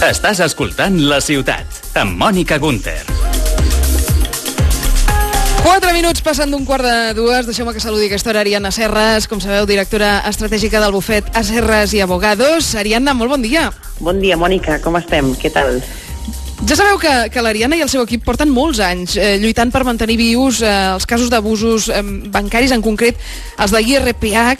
Estàs escoltant La Ciutat, amb Mònica Gunter. 4 minuts passant d'un quart de dues. Deixeu-me que saludi aquesta hora Ariadna Serres, com sabeu, directora estratègica del bufet A Serres i Abogados. Ariadna, molt bon dia. Bon dia, Mònica, com estem? Què tal? Ja sabeu que l'Ariadna i el seu equip porten molts anys lluitant per mantenir vius els casos d'abusos bancaris, en concret els de l'IRPH,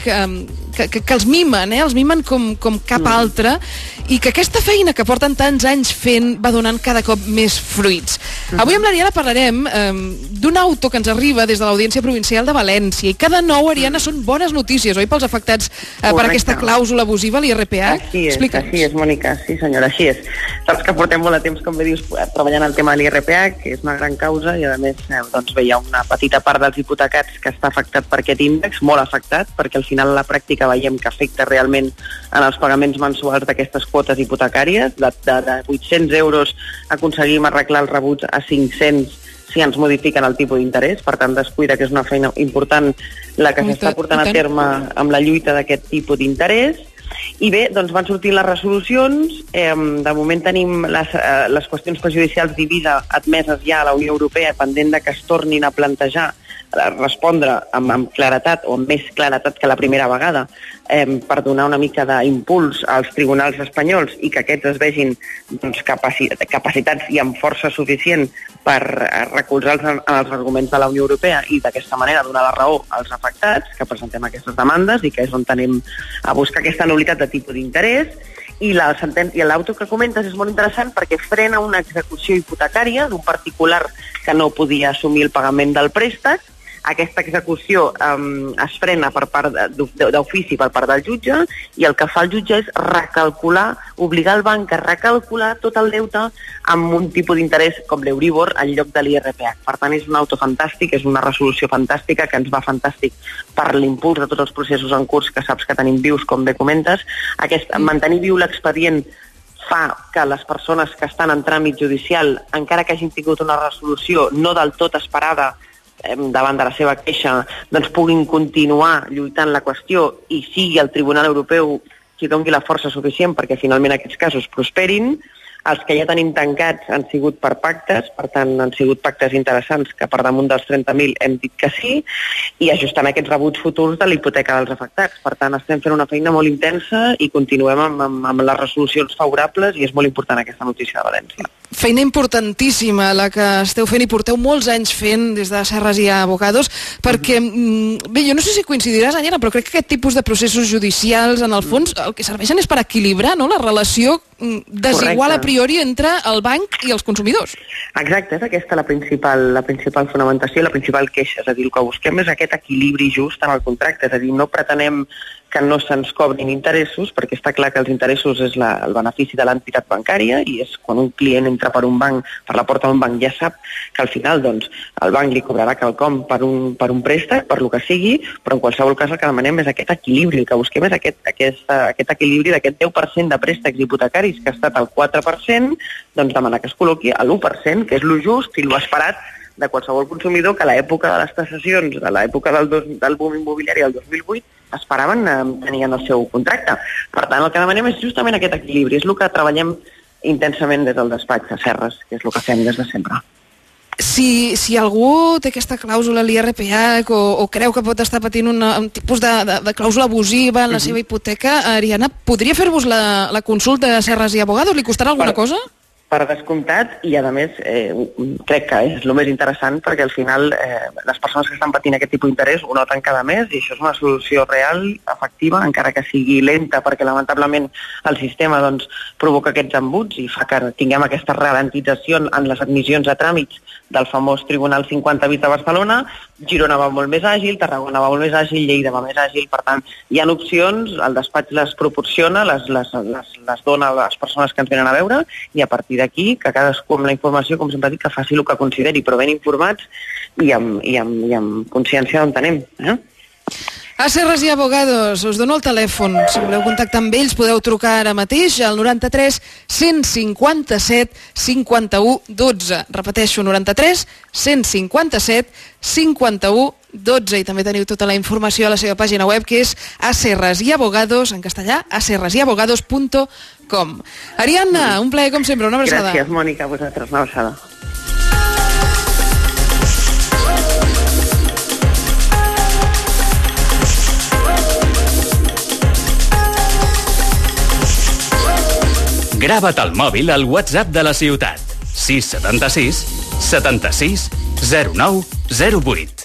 que els mimen com cap altre, i que aquesta feina que porten tants anys fent va donant cada cop més fruits. Avui amb l'Ariadna parlarem d'un auto que ens arriba des de l'Audiència Provincial de València, i cada nou, Ariadna, són bones notícies, oi, pels afectats per aquesta clàusula abusiva a l'IRPH? Així és, Mònica, sí senyora, així és. Saps que portem molt de temps, com bé dius, treballant el tema de l'IRPH, que és una gran causa, i a més doncs, hi ha una petita part dels hipotecats que està afectat per aquest índex, molt afectat, perquè al final a la pràctica veiem que afecta realment en els pagaments mensuals d'aquestes quotes hipotecàries. De 800 euros aconseguim arreglar els rebuts a 500 si ens modifiquen el tipus d'interès. Per tant, descuida que és una feina important la que s'està portant a terme amb la lluita d'aquest tipus d'interès. I bé, doncs van sortint les resolucions. De moment tenim les qüestions prejudicials divisa admeses ja a la Unió Europea, pendent de que es tornin a plantejar, respondre amb claretat o amb més claretat que la primera vegada, per donar una mica d'impuls als tribunals espanyols i que aquests es vegin doncs, capacitats i amb força suficient per recolzar els arguments de la Unió Europea i d'aquesta manera donar la raó als afectats que presentem aquestes demandes, i que és on tenim a buscar aquesta nulitat de tipus d'interès. I l'auto que comentes és molt interessant perquè frena una execució hipotecària d'un particular que no podia assumir el pagament del préstec. Aquesta execució es frena per part d'ofici per part del jutge, i el que fa el jutge és recalcular, obligar el banc a recalcular tot el deute amb un tipus d'interès com l'Euribor en lloc de l'IRPH. Per tant, és un auto fantàstic, és una resolució fantàstica que ens va fantàstic per l'impuls de tots els processos en curs que saps que tenim vius, com bé comentes. Mantenir viu l'expedient fa que les persones que estan en tràmit judicial, encara que hagin tingut una resolució no del tot esperada davant de la seva queixa, doncs puguin continuar lluitant la qüestió i sigui el Tribunal Europeu qui doni la força suficient perquè finalment aquests casos prosperin. Els que ja tenim tancats han sigut per pactes, per tant han sigut pactes interessants que per damunt dels 30.000 hem dit que sí, i ajustant aquests rebuts futurs de la hipoteca dels afectats. Per tant, estem fent una feina molt intensa i continuem amb les resolucions favorables, i és molt important aquesta notícia de València. Feina importantíssima la que esteu fent i porteu molts anys fent des de Serres i Abogados, perquè, bé, jo no sé si coincidiràs, Ariadna, però crec que aquest tipus de processos judicials, en el fons, el que serveixen és per equilibrar, no?, la relació desigual a priori entre el banc i els consumidors. Exacte, és aquesta la principal fonamentació, la principal queixa. És a dir, el que busquem és aquest equilibri just en el contracte, és a dir, no pretenem que no se'ns cobrin interessos, perquè està clar que els interessos és el benefici de l'entitat bancària, i és quan un client entra per la porta d'un banc, ja sap que al final doncs, el banc li cobrarà quelcom per un préstec, per lo que sigui, però en qualsevol cas el que demanem és aquest equilibri. El que busquem és aquest equilibri d'aquest 10% de préstecs hipotecaris que ha estat al 4%, doncs demanar que es col·loqui a l'1%, que és lo just i lo esperat de qualsevol consumidor que a l'època de les tasacions, de l'època del boom immobiliari del 2008, esperaven tenir en el seu contracte. Per tant, el que demanem és justament aquest equilibri. És el que treballem intensament des del despatx a Serres, que és el que fem des de sempre. Si algú té aquesta clàusula a l'IRPH o creu que pot estar patint un tipus de clàusula abusiva en la seva hipoteca, Ariadna, podria fer-vos la consulta a Serres i Abogados? Li costarà alguna cosa? Per descomptat, i a més crec que és el més interessant perquè al final les persones que estan patint aquest tipus d'interès ho noten cada mes, i això és una solució real, efectiva, encara que sigui lenta, perquè lamentablement el sistema doncs, provoca aquests embuts i fa que tinguem aquesta ralentització en les admissions a tràmits del famós Tribunal 50 de Barcelona. Girona va molt més àgil, Tarragona va molt més àgil, Lleida va més àgil. Per tant, hi ha opcions, el despatx les proporciona, les dona a les persones que ens venen a veure, i a partir d'aquí, que cadascú amb la informació, com sempre dic, que faci el que consideri, però ben informats i amb consciència d'on tenem. A Serres i Abogados, us dono el telèfon. Si voleu contactar amb ells podeu trucar ara mateix al 93 157 51 12. Repeteixo, 93 157 51 12 i també teniu tota la informació a la seva pàgina web, que és Aserras y Abogados, en castellà, aserrasyAbogados.com. Ariadna, un plaer com sempre, una abraçada. Gràcies, Mònica, a vosaltres, una abraçada. Grava't al mòbil al WhatsApp de la ciutat. 676 76 09 08.